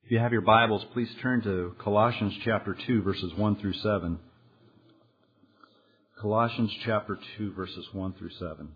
If you have your Bibles, please turn to Colossians chapter 2, verses 1 through 7. Colossians chapter 2, verses 1 through 7.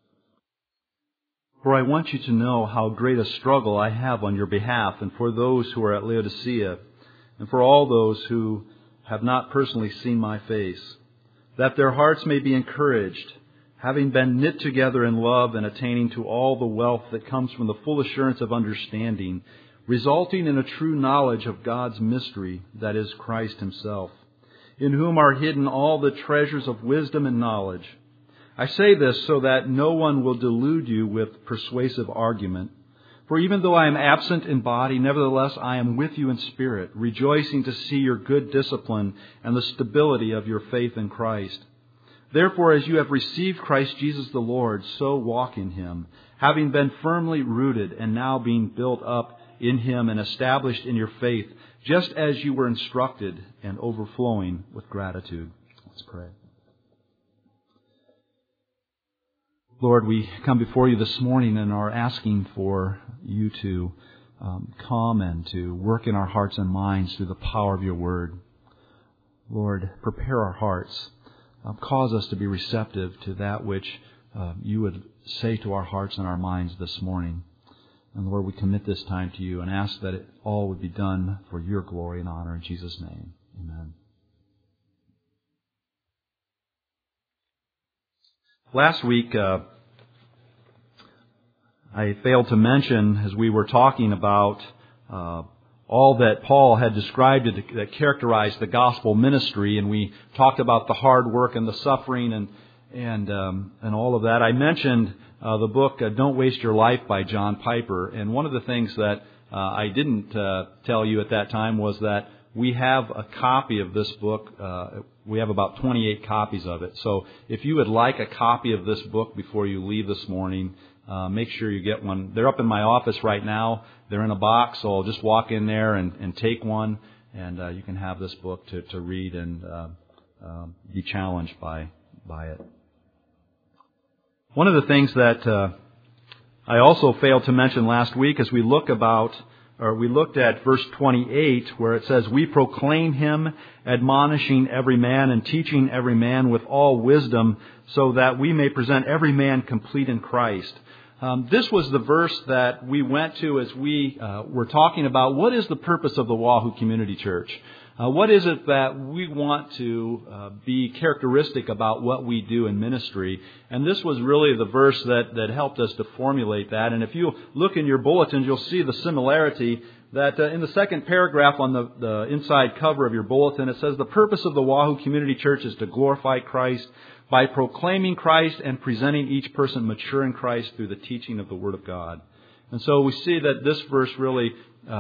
For I want you to know how great a struggle I have on your behalf, and for those who are at Laodicea, and for all those who have not personally seen my face, that their hearts may be encouraged, having been knit together in love and attaining to all the wealth that comes from the full assurance of understanding, resulting in a true knowledge of God's mystery, that is Christ Himself, in whom are hidden all the treasures of wisdom and knowledge. I say this so that no one will delude you with persuasive argument. For even though I am absent in body, nevertheless I am with you in spirit, rejoicing to see your good discipline and the stability of your faith in Christ. Therefore, as you have received Christ Jesus the Lord, so walk in Him, having been firmly rooted and now being built up in Him and established in your faith, just as you were instructed, and overflowing with gratitude. Let's pray. Lord, we come before you this morning and are asking for you to come and to work in our hearts and minds through the power of your word. Lord, prepare our hearts. Cause us to be receptive to that which you would say to our hearts and our minds this morning. And Lord, we commit this time to you and ask that it all would be done for your glory and honor in Jesus' name. Amen. Last week, I failed to mention, as we were talking about all that Paul had described that characterized the gospel ministry, and we talked about the hard work and the suffering and all of that. I mentioned the book Don't Waste Your Life by John Piper, and one of the things that I didn't tell you at that time was that we have a copy of this book. We have about 28 copies of it. So if you would like a copy of this book before you leave this morning, make sure you get one. They're up in my office right now. They're in a box, so just walk in there and take one, and you can have this book to read and be challenged by it. One of the things that I also failed to mention last week as we looked at verse 28, where it says, "We proclaim Him, admonishing every man and teaching every man with all wisdom, so that we may present every man complete in Christ." This was the verse that we went to as we were talking about what is the purpose of the Wahoo Community Church. What is it that we want to be characteristic about what we do in ministry? And this was really the verse that helped us to formulate that. And if you look in your bulletins, you'll see the similarity that in the second paragraph on the inside cover of your bulletin, it says, "The purpose of the Wahoo Community Church is to glorify Christ by proclaiming Christ and presenting each person mature in Christ through the teaching of the Word of God." And so we see that this verse really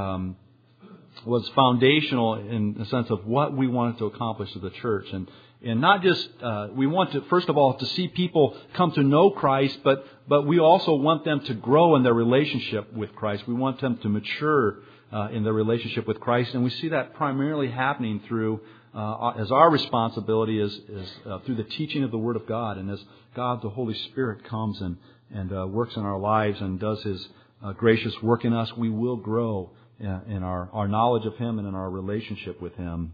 was foundational in the sense of what we wanted to accomplish to the church. And not just, we want to, first of all, to see people come to know Christ, but we also want them to grow in their relationship with Christ. We want them to mature in their relationship with Christ. And we see that primarily happening through, as our responsibility is through the teaching of the Word of God. And as God, the Holy Spirit, comes and works in our lives and does His gracious work in us, we will grow in our knowledge of Him and in our relationship with Him.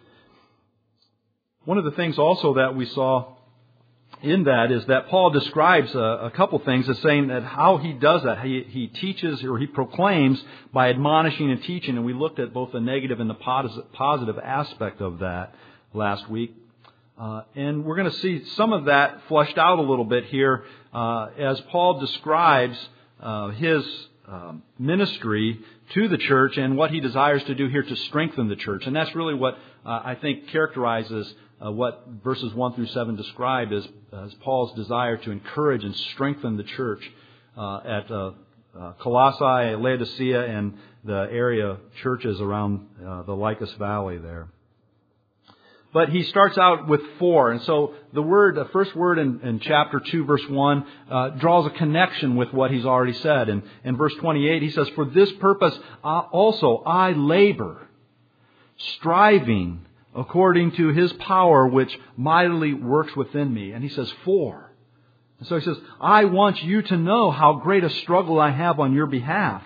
One of the things also that we saw in that is that Paul describes a couple things as saying that how he does that. He teaches, or he proclaims by admonishing and teaching, and we looked at both the negative and the positive aspect of that last week. And we're going to see some of that fleshed out a little bit here as Paul describes his ministry to the church and what he desires to do here to strengthen the church. And that's really what I think characterizes what verses 1 through 7 describe as Paul's desire to encourage and strengthen the church at Colossae, Laodicea, and the area churches around the Lycus Valley there. But he starts out with 4. And so the first word in chapter 2, verse 1, draws a connection with what he's already said. And in verse 28, he says, "For this purpose also I labor, striving according to His power which mightily works within me." And he says, 4. And so he says, "I want you to know how great a struggle I have on your behalf."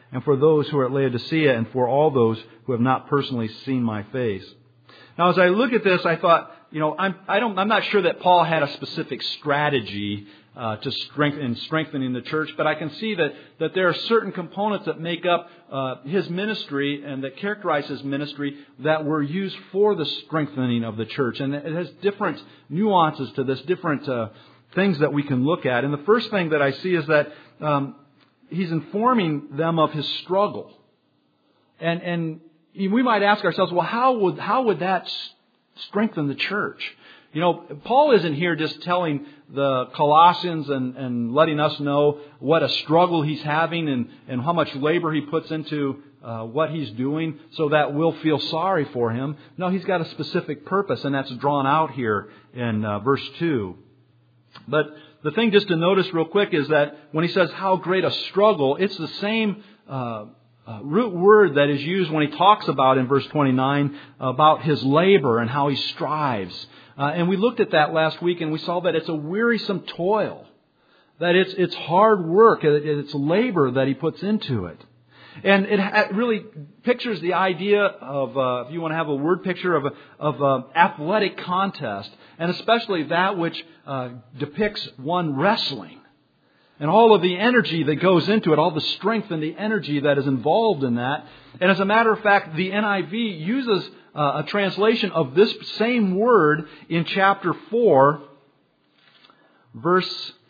and for those who are at Laodicea, and for all those who have not personally seen my face. Now, as I look at this, I thought, I'm not sure that Paul had a specific strategy to strengthening the church, but I can see that there are certain components that make up his ministry and that characterize his ministry that were used for the strengthening of the church. And it has different nuances to this, different things that we can look at. And the first thing that I see is that he's informing them of his struggle. And we might ask ourselves, well, how would that strengthen the church? Paul isn't here just telling the Colossians and letting us know what a struggle he's having and how much labor he puts into what he's doing so that we'll feel sorry for him. No, he's got a specific purpose, and that's drawn out here in verse 2. But the thing just to notice real quick is that when he says how great a struggle, it's the same root word that is used when he talks about in verse 29 about his labor and how he strives. And we looked at that last week, and we saw that it's a wearisome toil, that it's hard work, it's labor that he puts into it. And it really pictures the idea of, if you want to have a word picture, of athletic contest, and especially that which depicts one wrestling. And all of the energy that goes into it, all the strength and the energy that is involved in that. And as a matter of fact, the NIV uses a translation of this same word in chapter 4, verse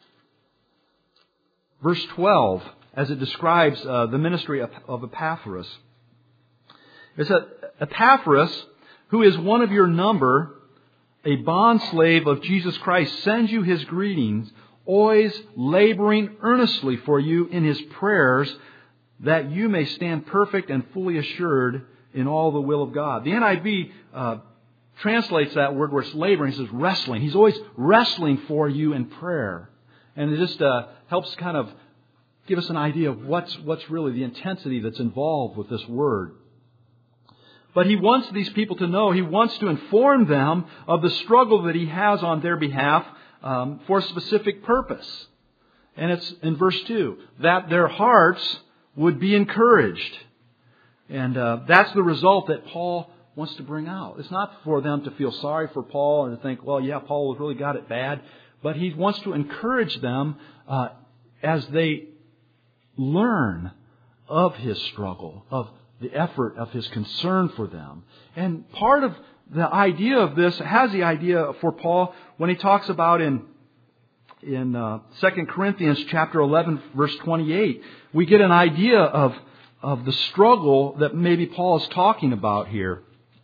12, as it describes the ministry of Epaphras. It says, Epaphras, who is one of your number, a bondslave of Jesus Christ, sends you his greetings, always laboring earnestly for you in his prayers, that you may stand perfect and fully assured in all the will of God. The NIV translates that word where it's laboring. He says wrestling. He's always wrestling for you in prayer. And it just helps kind of give us an idea of what's really the intensity that's involved with this word. But he wants these people to know, he wants to inform them of the struggle that he has on their behalf for a specific purpose. And it's in verse 2, that their hearts would be encouraged. And that's the result that Paul wants to bring out. It's not for them to feel sorry for Paul and to think, well, yeah, Paul really got it bad. But he wants to encourage them as they learn of his struggle, of the effort, of his concern for them. And part of the idea of this has the idea for Paul when he talks about in 2 Corinthians chapter 11, verse 28. We get an idea of the struggle that maybe Paul is talking about here.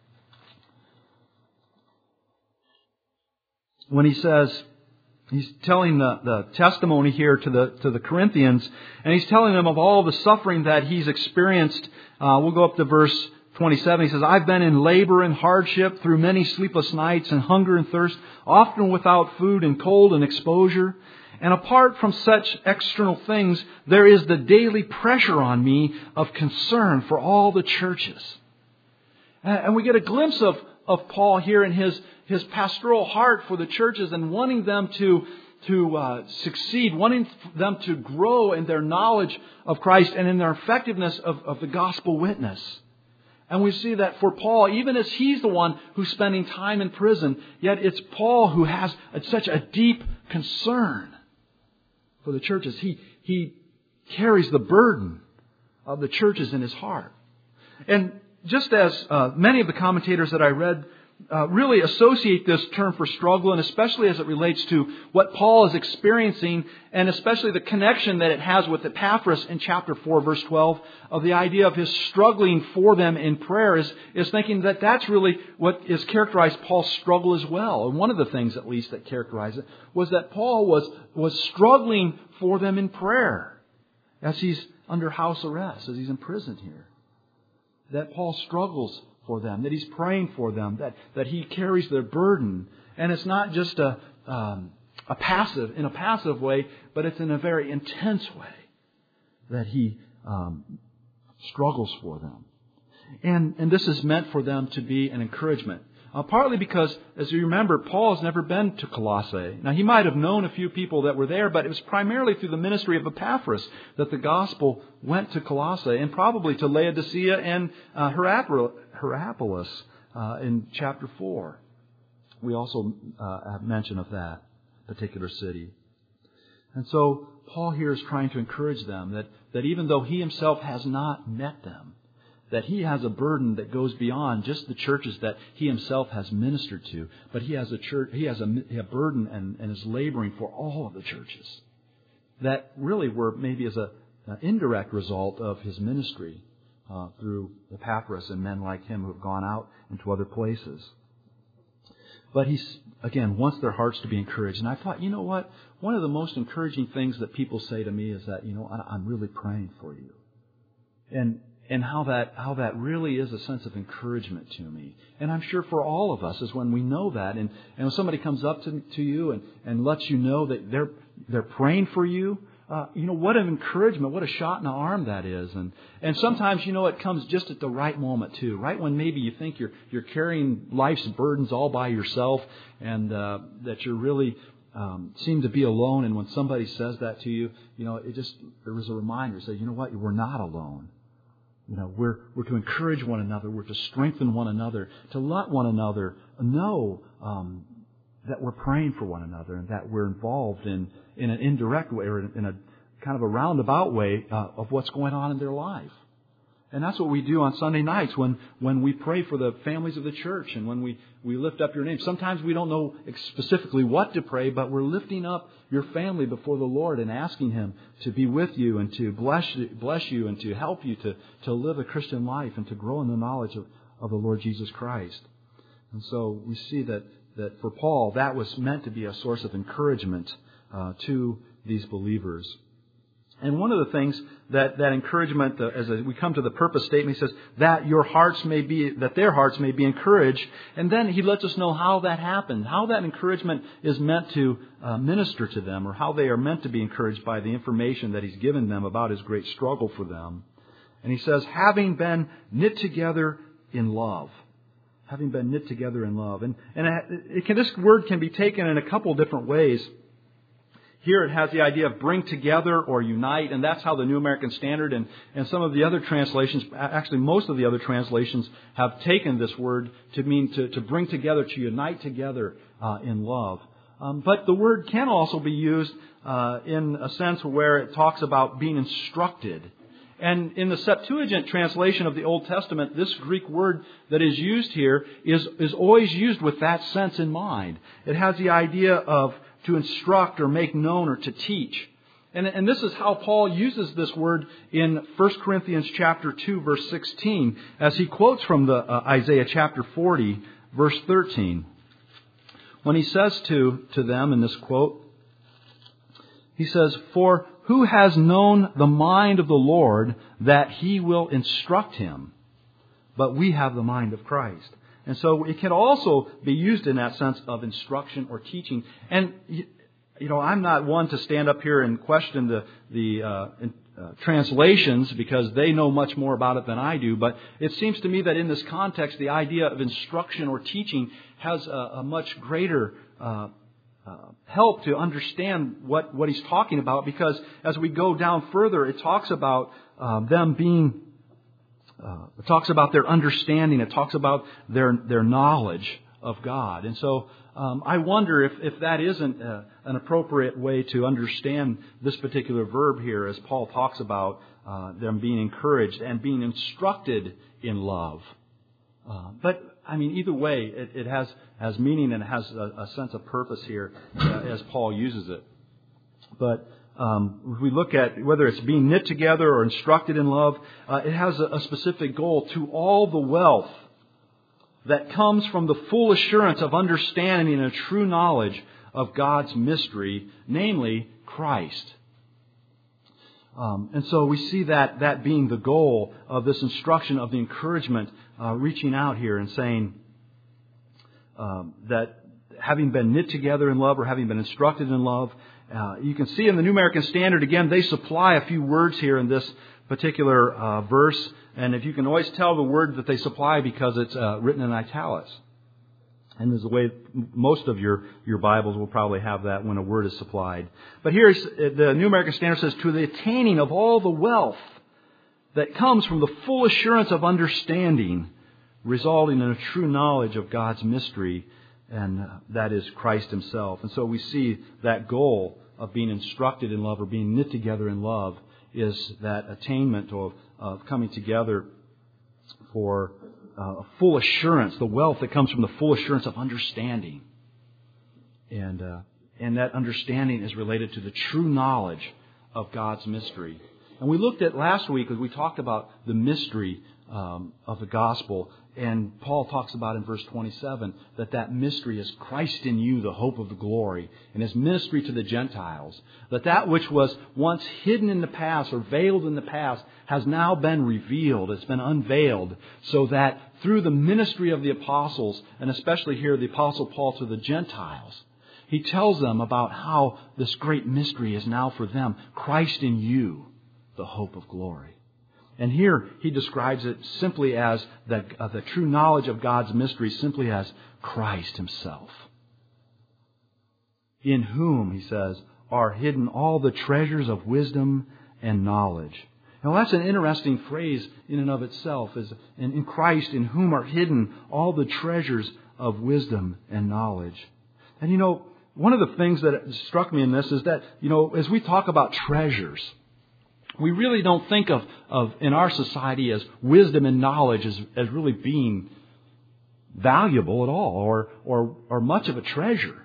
When he says, he's telling the testimony here to the Corinthians, and he's telling them of all the suffering that he's experienced. We'll go up to verse 27. He says, I've been in labor and hardship through many sleepless nights and hunger and thirst, often without food and cold and exposure. And apart from such external things, there is the daily pressure on me of concern for all the churches. And we get a glimpse of Paul here in his pastoral heart for the churches and wanting them to succeed, wanting them to grow in their knowledge of Christ and in their effectiveness of the gospel witness. And we see that for Paul, even as he's the one who's spending time in prison, yet it's Paul who has such a deep concern for the churches. He carries the burden of the churches in his heart. And just as many of the commentators that I read really associate this term for struggle, and especially as it relates to what Paul is experiencing, and especially the connection that it has with Epaphras in chapter 4, verse 12, of the idea of his struggling for them in prayer, is thinking that that's really what is characterized Paul's struggle as well. And one of the things, at least, that characterized it was that Paul was struggling for them in prayer as he's under house arrest, as he's imprisoned here. That Paul struggles for them, that he's praying for them, that he carries their burden. And it's not just in a passive way, but it's in a very intense way that he struggles for them. And this is meant for them to be an encouragement. Partly because, as you remember, Paul has never been to Colossae. Now, he might have known a few people that were there, but it was primarily through the ministry of Epaphras that the gospel went to Colossae, and probably to Laodicea and Hierapolis in chapter 4. We also have mention of that particular city. And so Paul here is trying to encourage them that even though he himself has not met them, that he has a burden that goes beyond just the churches that he himself has ministered to, but he has a burden and is laboring for all of the churches that really were maybe as an indirect result of his ministry through Epaphras and men like him who have gone out into other places. But he, again, wants their hearts to be encouraged. And I thought, you know what? One of the most encouraging things that people say to me is that, I'm really praying for you. And how that really is a sense of encouragement to me. And I'm sure for all of us is when we know that. And when somebody comes up to you and lets you know that they're praying for you, what an encouragement, what a shot in the arm that is. And sometimes, it comes just at the right moment too, right when maybe you think you're carrying life's burdens all by yourself and that you're really seem to be alone. And when somebody says that to you, there was a reminder, say, you know what, we're not alone. We're to encourage one another. We're to strengthen one another, to let one another know that we're praying for one another and that we're involved in an indirect way or in a kind of a roundabout way of what's going on in their life. And that's what we do on Sunday nights when we pray for the families of the church and when we lift up your name. Sometimes we don't know specifically what to pray, but we're lifting up your family before the Lord and asking Him to be with you and to bless you and to help you to live a Christian life and to grow in the knowledge of the Lord Jesus Christ. And so we see that for Paul, that was meant to be a source of encouragement to these believers. And one of the things that encouragement, as we come to the purpose statement, he says that their hearts may be encouraged. And then he lets us know how that happened, how that encouragement is meant to minister to them, or how they are meant to be encouraged by the information that he's given them about his great struggle for them. And he says, having been knit together in love. Having been knit together in love. And this word can be taken in a couple different ways. Here it has the idea of bring together or unite, and that's how the New American Standard and some of the other translations, actually most of the other translations, have taken this word to mean to bring together, to unite together in love. But the word can also be used in a sense where it talks about being instructed. And in the Septuagint translation of the Old Testament, this Greek word that is used here is always used with that sense in mind. It has the idea of to instruct or make known or to teach. And this is how Paul uses this word in 1 Corinthians chapter 2, verse 16, as he quotes from the Isaiah chapter 40, verse 13. When he says to them in this quote, he says, "For who has known the mind of the Lord that He will instruct him? But we have the mind of Christ." And so it can also be used in that sense of instruction or teaching. And, I'm not one to stand up here and question the translations because they know much more about it than I do. But it seems to me that in this context, the idea of instruction or teaching has a much greater help to understand what he's talking about. Because as we go down further, it talks about them being... it talks about their understanding. It talks about their knowledge of God. And so I wonder if that isn't an appropriate way to understand this particular verb here as Paul talks about them being encouraged and being instructed in love. But, either way, it has meaning and it has a sense of purpose here as Paul uses it. But if we look at whether it's being knit together or instructed in love, it has a specific goal: to all the wealth that comes from the full assurance of understanding and a true knowledge of God's mystery, namely Christ. And so we see that being the goal of this instruction, of the encouragement, reaching out here and saying that having been knit together in love or having been instructed in love. You can see in the New American Standard, again, they supply a few words here in this particular verse. And if you can always tell the word that they supply because it's written in italics. And there's a way, most of your Bibles will probably have that when a word is supplied. But here, the New American Standard says, to the attaining of all the wealth that comes from the full assurance of understanding, resulting in a true knowledge of God's mystery, and that is Christ Himself. And so we see that goal of being instructed in love or being knit together in love is that attainment of coming together for a full assurance, the wealth that comes from the full assurance of understanding. And that understanding is related to the true knowledge of God's mystery. And we looked at last week as we talked about the mystery of the gospel. And Paul talks about in verse 27 that mystery is Christ in you, the hope of the glory, and His ministry to the Gentiles. That which was once hidden in the past or veiled in the past has now been revealed. It's been unveiled, so that through the ministry of the apostles, and especially here the Apostle Paul to the Gentiles, he tells them about how this great mystery is now for them. Christ in you, the hope of glory. And here he describes it simply as the true knowledge of God's mystery, simply as Christ Himself. In whom, he says, are hidden all the treasures of wisdom and knowledge. Now that's an interesting phrase in and of itself. And in Christ, in whom are hidden all the treasures of wisdom and knowledge. And one of the things that struck me in this is that, as we talk about treasures, we really don't think of in our society as wisdom and knowledge as really being valuable at all or much of a treasure.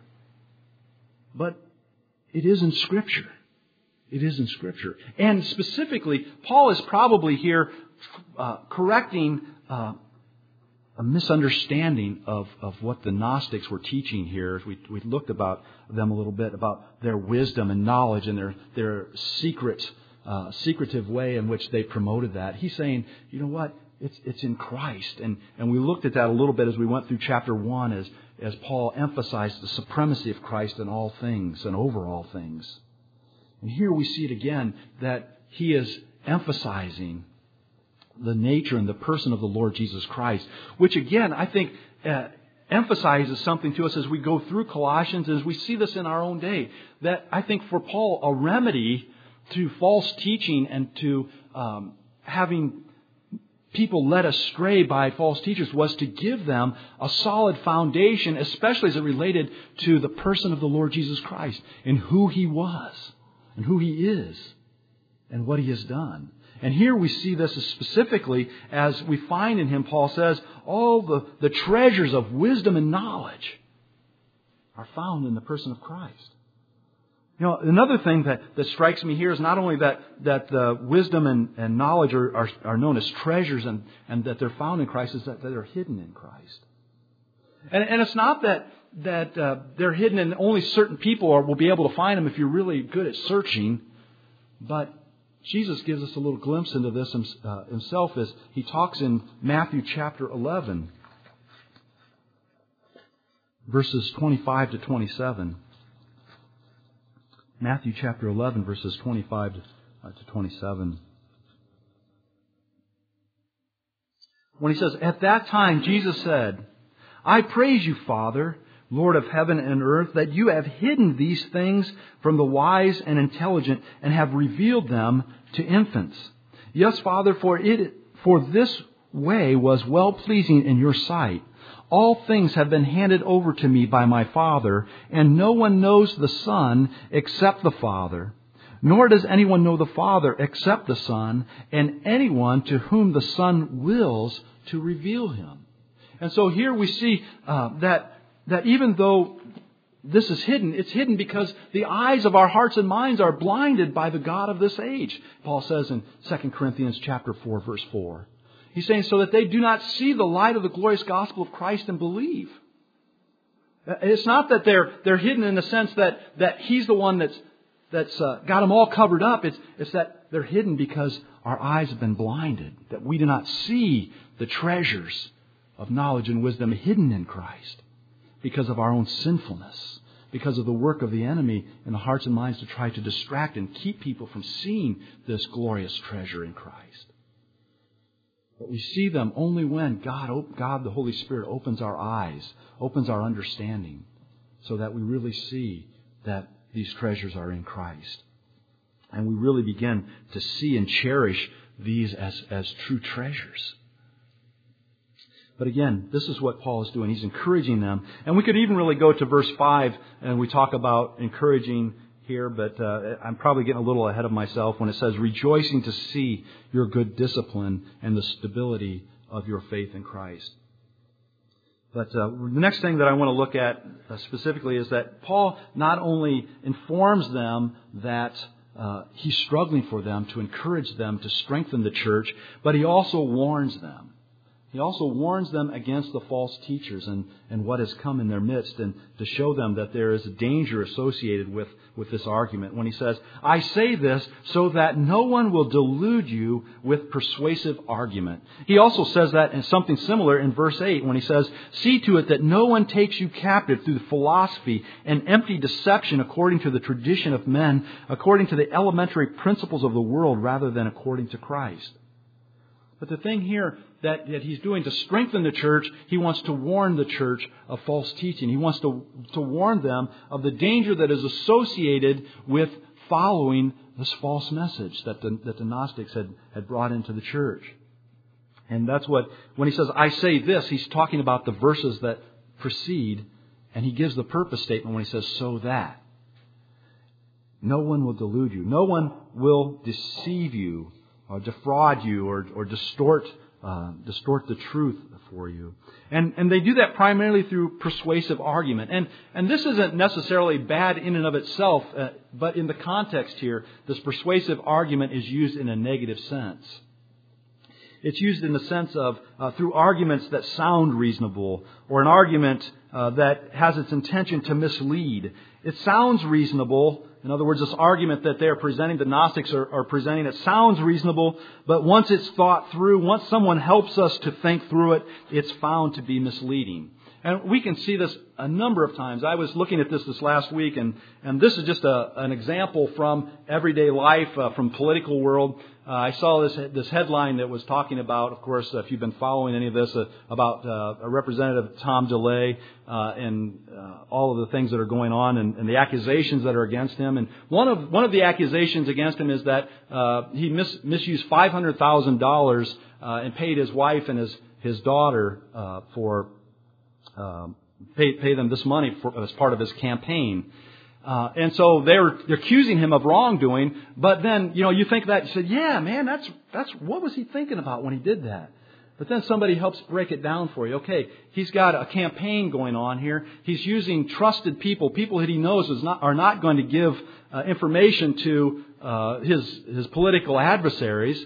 But it is in Scripture. It is in Scripture. And specifically, Paul is probably here correcting a misunderstanding of what the Gnostics were teaching here. As we looked about them a little bit, about their wisdom and knowledge and their secretive way in which they promoted that. He's saying, you know what? It's in Christ. And we looked at that a little bit as we went through chapter 1 as Paul emphasized the supremacy of Christ in all things and over all things. And here we see it again that he is emphasizing the nature and the person of the Lord Jesus Christ, which again, I think, emphasizes something to us as we go through Colossians, as we see this in our own day, that I think for Paul, a remedy to false teaching and to having people led astray by false teachers was to give them a solid foundation, especially as it related to the person of the Lord Jesus Christ and who He was and who He is and what He has done. And here we see this specifically as we find in Him, Paul says, all the treasures of wisdom and knowledge are found in the person of Christ. Another thing that strikes me here is not only that wisdom and knowledge are known as treasures and that they're found in Christ, is that they're hidden in Christ. And it's not that they're hidden and only certain people will be able to find them if you're really good at searching. But Jesus gives us a little glimpse into this Himself as He talks in Matthew chapter 11, verses 25 to 27. Matthew chapter 11, verses 25 to 27. When He says, "At that time Jesus said, I praise you, Father, Lord of heaven and earth, that you have hidden these things from the wise and intelligent and have revealed them to infants. Yes, Father, for this way was well-pleasing in your sight. All things have been handed over to me by my Father, and no one knows the Son except the Father. Nor does anyone know the Father except the Son, and anyone to whom the Son wills to reveal Him." And so here we see that even though this is hidden, it's hidden because the eyes of our hearts and minds are blinded by the God of this age. Paul says in 2 Corinthians chapter 4, verse 4. He's saying so that they do not see the light of the glorious gospel of Christ and believe. It's not that they're hidden in the sense that He's the one that's got them all covered up. It's that they're hidden because our eyes have been blinded, that we do not see the treasures of knowledge and wisdom hidden in Christ because of our own sinfulness, because of the work of the enemy in the hearts and minds to try to distract and keep people from seeing this glorious treasure in Christ. But we see them only when God, the Holy Spirit, opens our eyes, opens our understanding, so that we really see that these treasures are in Christ. And we really begin to see and cherish these as true treasures. But again, this is what Paul is doing. He's encouraging them. And we could even really go to verse 5, and we talk about encouraging here, but I'm probably getting a little ahead of myself when it says, rejoicing to see your good discipline and the stability of your faith in Christ. But the next thing that I want to look at specifically is that Paul not only informs them that he's struggling for them, to encourage them, to strengthen the church, but he also warns them. He also warns them against the false teachers and what has come in their midst, and to show them that there is a danger associated with this argument. When he says, I say this so that no one will delude you with persuasive argument. He also says that in something similar in verse 8 when he says, see to it that no one takes you captive through the philosophy and empty deception according to the tradition of men, according to the elementary principles of the world rather than according to Christ. But the thing here that he's doing to strengthen the church, he wants to warn the church of false teaching. He wants to warn them of the danger that is associated with following this false message that the Gnostics had brought into the church. And that's when he says, I say this, he's talking about the verses that precede, and he gives the purpose statement when he says, so that. No one will delude you. No one will deceive you, or defraud you, or distort the truth for you. And they do that primarily through persuasive argument. And this isn't necessarily bad in and of itself, but in the context here, this persuasive argument is used in a negative sense. It's used in the sense of through arguments that sound reasonable, or an argument that has its intention to mislead. It sounds reasonable. In other words, this argument that they're presenting, the Gnostics are presenting, it sounds reasonable, but once it's thought through, once someone helps us to think through it, it's found to be misleading. And we can see this a number of times. I was looking at this last week, and this is just an example from everyday life, from political world. I saw this headline that was talking about, of course, if you've been following any of this, about a Representative Tom DeLay and all of the things that are going on and the accusations that are against him. And one of the accusations against him is that he misused $500,000 and paid his wife and his daughter pay them this money as part of his campaign. And so they're accusing him of wrongdoing, but then, you think that, you said, yeah, man, that's what was he thinking about when he did that? But then somebody helps break it down for you. Okay, he's got a campaign going on here. He's using trusted people that he knows are not going to give information to his political adversaries.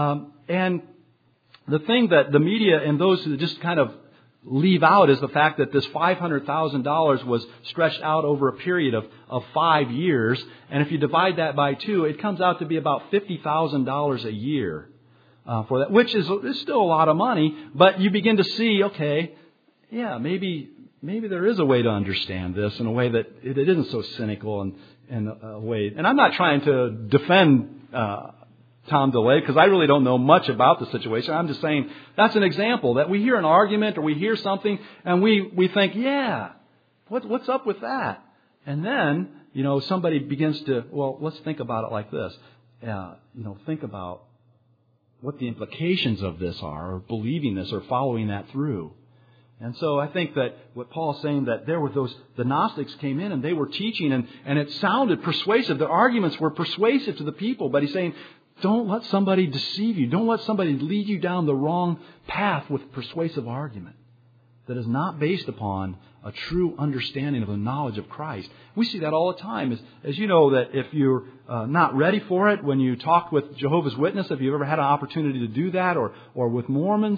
And the thing that the media and those who just kind of leave out is the fact that this $500,000 was stretched out over a period of 5 years. And if you divide that by 2, it comes out to be about $50,000 a year for that, which is still a lot of money. But you begin to see, okay, yeah, maybe there is a way to understand this in a way that it isn't so cynical and a way. And I'm not trying to defend Tom DeLay, because I really don't know much about the situation. I'm just saying that's an example that we hear an argument or we hear something and we think, yeah, what's up with that? And then, somebody begins to, well, let's think about it like this. Think about what the implications of this are, or believing this or following that through. And so I think that what Paul's saying, that there were the Gnostics came in and they were teaching and it sounded persuasive. The arguments were persuasive to the people, but he's saying, don't let somebody deceive you. Don't let somebody lead you down the wrong path with persuasive argument that is not based upon a true understanding of the knowledge of Christ. We see that all the time. As you know, that if you're not ready for it, when you talk with Jehovah's Witnesses, if you've ever had an opportunity to do that, or with Mormons,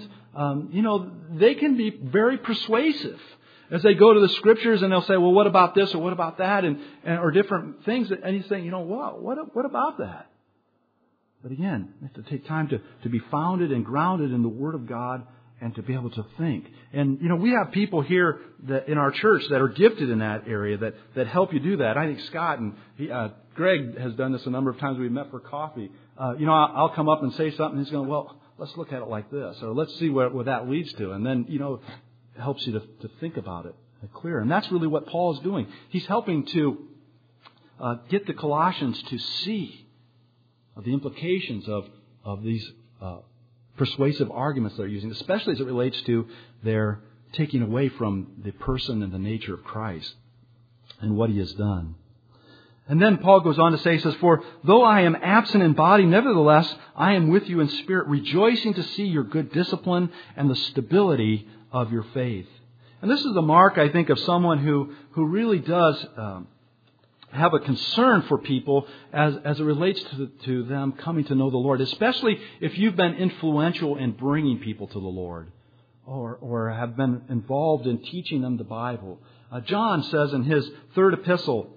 they can be very persuasive as they go to the Scriptures and they'll say, well, what about this or what about that, or different things. And he's saying, what about that? But again, we have to take time to be founded and grounded in the Word of God and to be able to think. And, we have people here that in our church that are gifted in that area that help you do that. I think Scott and Greg has done this a number of times. We've met for coffee. I'll come up and say something and he's going, well, let's look at it like this, or let's see where that leads to. And then, it helps you to think about it clear. And that's really what Paul is doing. He's helping to get the Colossians to see the implications of these persuasive arguments they're using, especially as it relates to their taking away from the person and the nature of Christ and what He has done. And then Paul goes on to say, he says, "For though I am absent in body, nevertheless I am with you in spirit, rejoicing to see your good discipline and the stability of your faith." And this is a mark, I think, of someone who really does have a concern for people as it relates to them coming to know the Lord, especially if you've been influential in bringing people to the Lord or have been involved in teaching them the Bible. John says in his third epistle,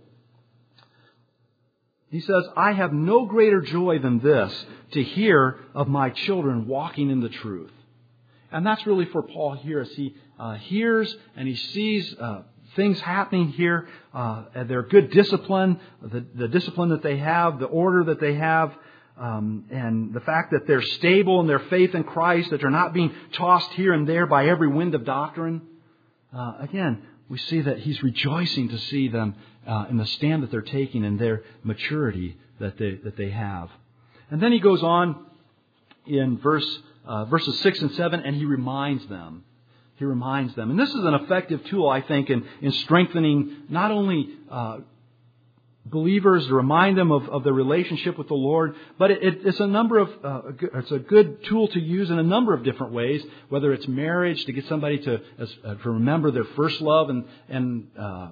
he says, "I have no greater joy than this, to hear of my children walking in the truth." And that's really for Paul here, as he hears and he sees things happening here, their good discipline, the discipline that they have, the order that they have, and the fact that they're stable in their faith in Christ, that they're not being tossed here and there by every wind of doctrine. Again, we see that he's rejoicing to see them in the stand that they're taking and their maturity that they have. And then he goes on in verses 6 and 7, and he reminds them. He reminds them. And this is an effective tool, I think, in strengthening not only believers to remind them of their relationship with the Lord, but it's it's a good tool to use in a number of different ways, whether it's marriage, to get somebody to remember their first love. And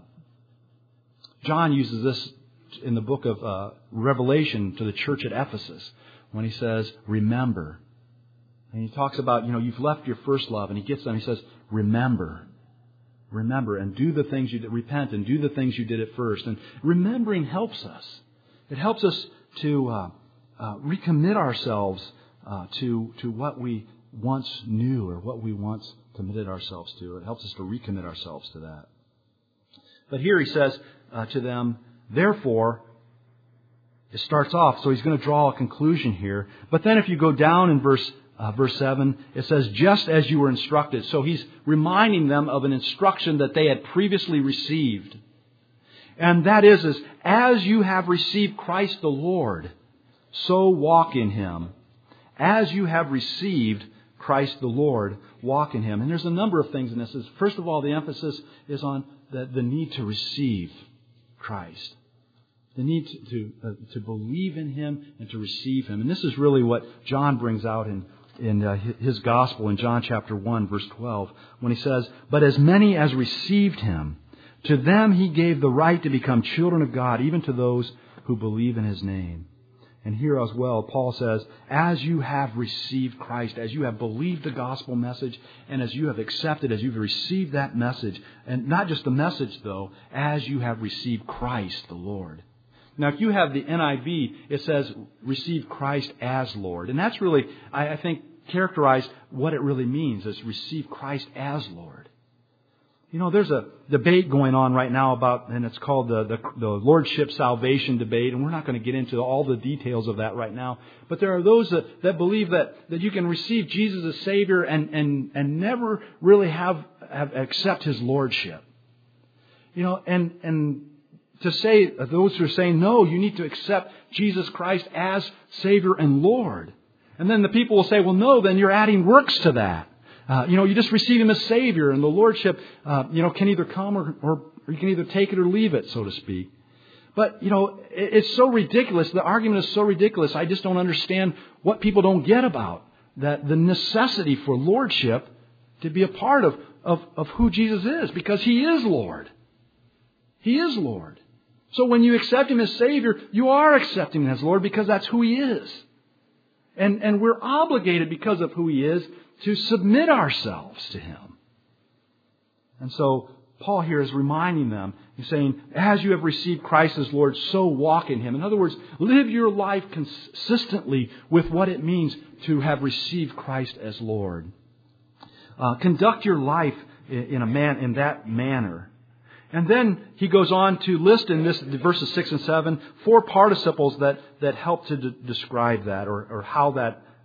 John uses this in the book of Revelation to the church at Ephesus when he says, "Remember." And he talks about, you've left your first love. And he gets them, he says, "Remember. Remember, and do the things you did. Repent and do the things you did at first." And remembering helps us. It helps us to recommit ourselves to what we once knew or what we once committed ourselves to. It helps us to recommit ourselves to that. But here he says to them, "Therefore," it starts off, so he's going to draw a conclusion here. But then if you go down in verse 7, it says, "Just as you were instructed." So he's reminding them of an instruction that they had previously received. And that is, as you have received Christ the Lord, so walk in Him. As you have received Christ the Lord, walk in Him. And there's a number of things in this. First of all, the emphasis is on the need to receive Christ. The need to believe in Him and to receive Him. And this is really what John brings out in his gospel in John chapter 1, verse 12, when he says, "But as many as received Him, to them He gave the right to become children of God, even to those who believe in His name." And here as well, Paul says, as you have received Christ, as you have believed the gospel message, and as you have accepted, as you've received that message, and not just the message though, as you have received Christ the Lord. Now, if you have the NIV, it says, "Receive Christ as Lord." And that's really, I think, characterized what it really means, is receive Christ as Lord. There's a debate going on right now about, and it's called the Lordship Salvation debate, and we're not going to get into all the details of that right now. But there are those that believe that you can receive Jesus as Savior and never really accept His Lordship. And to say, those who are saying, no, you need to accept Jesus Christ as Savior and Lord. And then the people will say, well, no, then you're adding works to that. You just receive Him as Savior, and the Lordship, can either come or you can either take it or leave it, so to speak. But, it's so ridiculous. The argument is so ridiculous. I just don't understand what people don't get about that, the necessity for Lordship to be a part of who Jesus is, because He is Lord. He is Lord. So when you accept Him as Savior, you are accepting Him as Lord, because that's who He is. And we're obligated, because of who He is, to submit ourselves to Him. And so Paul here is reminding them, he's saying, as you have received Christ as Lord, so walk in Him. In other words, live your life consistently with what it means to have received Christ as Lord. Conduct your life in that manner. And then he goes on to list in this verses 6 and 7 4 participles that help to describe that, or how that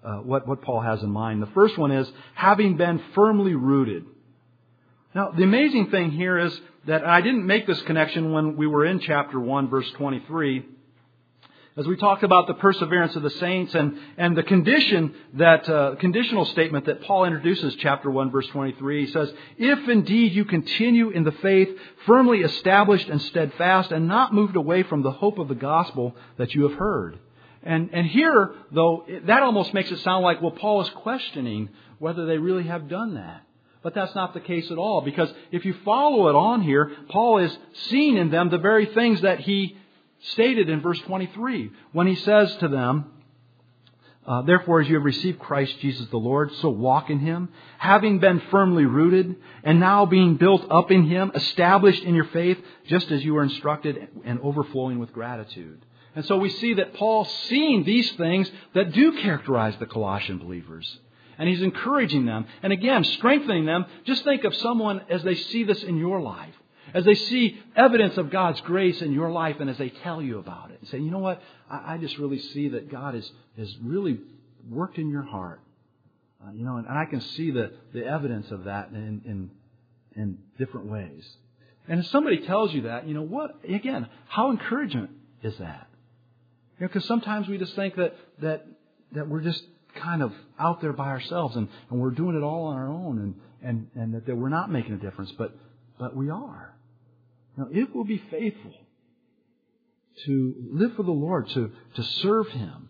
what Paul has in mind. The first one is having been firmly rooted. Now, the amazing thing here is that I didn't make this connection when we were in chapter 1, verse 23, as we talked about the perseverance of the saints and the conditional statement that Paul introduces, chapter 1, verse 23. He says, "If indeed you continue in the faith, firmly established and steadfast, and not moved away from the hope of the gospel that you have heard." And here, though, that almost makes it sound like, well, Paul is questioning whether they really have done that. But that's not the case at all, because if you follow it on here, Paul is seeing in them the very things that he stated in verse 23, when he says to them, "Therefore, as you have received Christ Jesus the Lord, so walk in Him, having been firmly rooted, and now being built up in Him, established in your faith, just as you were instructed, and overflowing with gratitude." And so we see that Paul's seeing these things that do characterize the Colossian believers. And he's encouraging them, and again, strengthening them. Just think of someone as they see this in your life, as they see evidence of God's grace in your life, and as they tell you about it, and say, "You know what? I just really see that God has really worked in your heart." And I can see the evidence of that in different ways. And if somebody tells you that, again, how encouraging is that? Because sometimes we just think that we're just kind of out there by ourselves and we're doing it all on our own and that we're not making a difference, but we are. Now, if we'll be faithful to live for the Lord, to serve Him,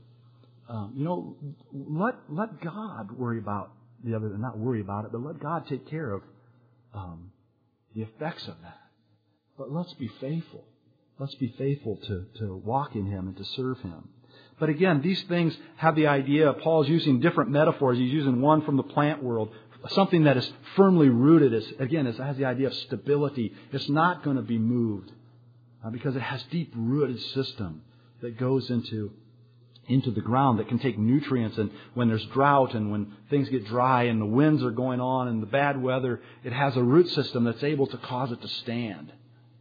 let God worry about the other, not worry about it, but let God take care of the effects of that. But let's be faithful. Let's be faithful to walk in Him and to serve Him. But again, these things have the idea, Paul's using different metaphors. He's using one from the plant world, something that is firmly rooted. It has the idea of stability. It's not going to be moved because it has deep-rooted system that goes into the ground that can take nutrients. And when there's drought and when things get dry and the winds are going on and the bad weather, it has a root system that's able to cause it to stand.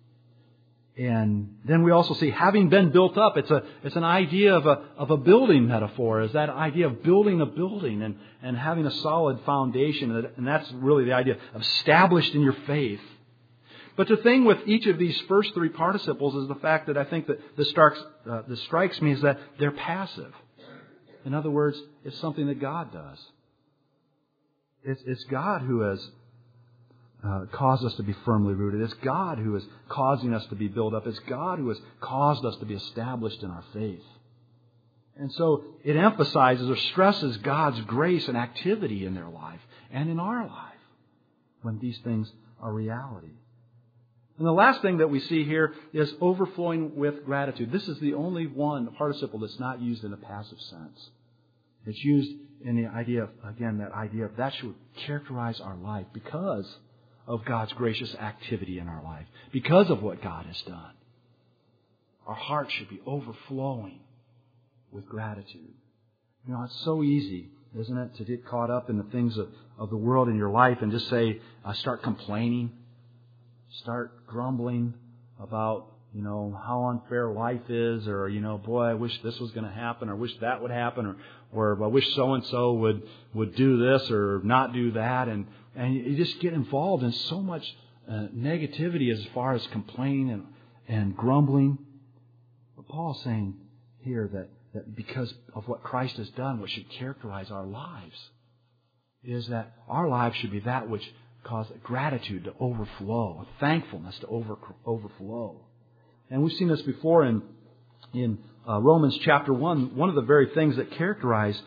And then we also see, having been built up, it's an idea of a building metaphor. Is that idea of building a building and having a solid foundation. And that's really the idea of established in your faith. But the thing with each of these first three participles is the fact that I think that this strikes me is that they're passive. In other words, it's something that God does. It's God who has caused us to be firmly rooted. It's God who is causing us to be built up. It's God who has caused us to be established in our faith. And so it emphasizes or stresses God's grace and activity in their life and in our life when these things are reality. And the last thing that we see here is overflowing with gratitude. This is the only one participle that's not used in a passive sense. It's used in the idea of, again, that should characterize our life because of God's gracious activity in our life, because of what God has done. Our hearts should be overflowing with gratitude. It's so easy, isn't it, to get caught up in the things of the world in your life and just say, start complaining, start grumbling about, how unfair life is, or, boy, I wish this was going to happen, or wish that would happen, or I wish so-and-so would do this or not do that. And you just get involved in so much negativity as far as complaining and grumbling. But Paul's saying here that because of what Christ has done, what should characterize our lives is that our lives should be that which causes gratitude to overflow, thankfulness to overflow. And we've seen this before in Romans chapter 1. One of the very things that characterize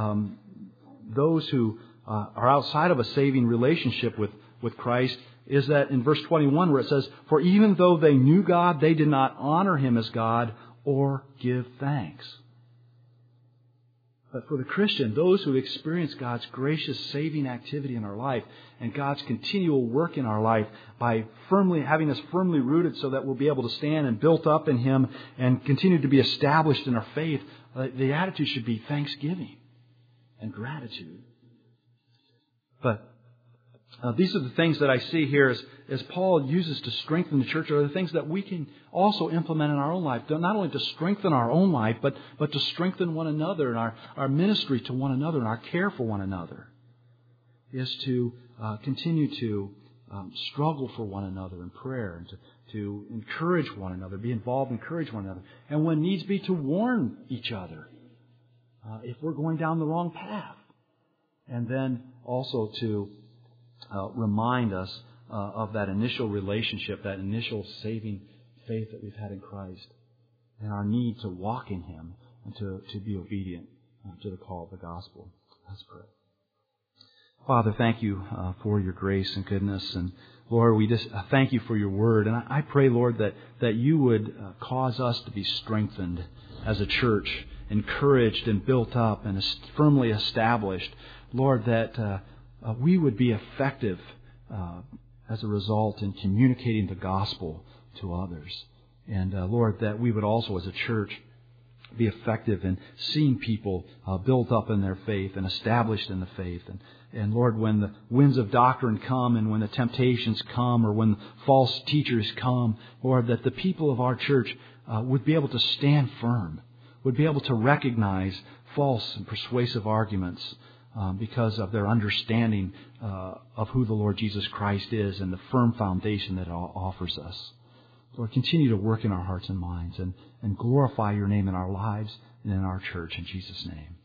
those who are outside of a saving relationship with Christ is that in verse 21 where it says, "For even though they knew God, they did not honor Him as God or give thanks." But for the Christian, those who experience God's gracious saving activity in our life and God's continual work in our life by having us firmly rooted so that we'll be able to stand and built up in Him and continue to be established in our faith, the attitude should be thanksgiving and gratitude. But these are the things that I see here as Paul uses to strengthen the church, are the things that we can also implement in our own life. Not only to strengthen our own life, but to strengthen one another and our ministry to one another and our care for one another. Is to continue to struggle for one another in prayer and to encourage one another, be involved, encourage one another. And when needs be, to warn each other if we're going down the wrong path. And then also to remind us of that initial relationship, that initial saving faith that we've had in Christ, and our need to walk in Him and to be obedient to the call of the gospel. Let's pray. Father, thank you for your grace and goodness. And Lord, we just thank you for your word. And I pray, Lord, that you would cause us to be strengthened as a church, encouraged and built up and firmly established. Lord, that we would be effective as a result in communicating the gospel to others. And Lord, that we would also as a church be effective in seeing people built up in their faith and established in the faith. And Lord, when the winds of doctrine come and when the temptations come or when false teachers come, Lord, that the people of our church would be able to stand firm, would be able to recognize false and persuasive arguments because of their understanding of who the Lord Jesus Christ is and the firm foundation that it offers us. Lord, continue to work in our hearts and minds and glorify your name in our lives and in our church. In Jesus' name.